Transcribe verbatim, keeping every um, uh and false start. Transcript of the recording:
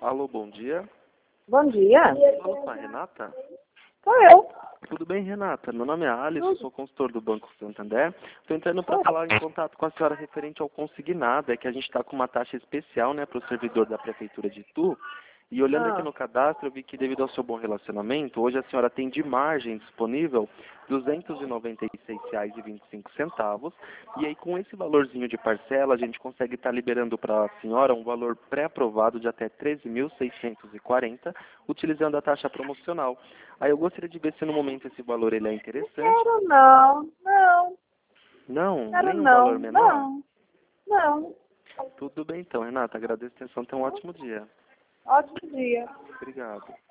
Alô, bom dia. Bom dia. Fala com a Renata? Sou eu. Tudo bem, Renata? Meu nome é Alisson, sou consultor do Banco Santander. Estou entrando para falar em contato com a senhora referente ao consignado. É que a gente está com uma taxa especial, né, para o servidor da Prefeitura de Itu. E olhando aqui Ah, no cadastro, eu vi que devido ao seu bom relacionamento, hoje a senhora tem de margem disponível duzentos e noventa e seis reais e vinte e cinco centavos. E aí, com esse valorzinho de parcela, a gente consegue estar liberando para a senhora um valor pré-aprovado de até treze mil seiscentos e quarenta, utilizando a taxa promocional. Aí eu gostaria de ver se no momento esse valor ele é interessante. quero não. Não, Não, quero nem um não. valor menor? Não, não. Tudo bem então, Renata. Agradeço a atenção. Tenha um ótimo dia. Ótimo dia. Obrigado.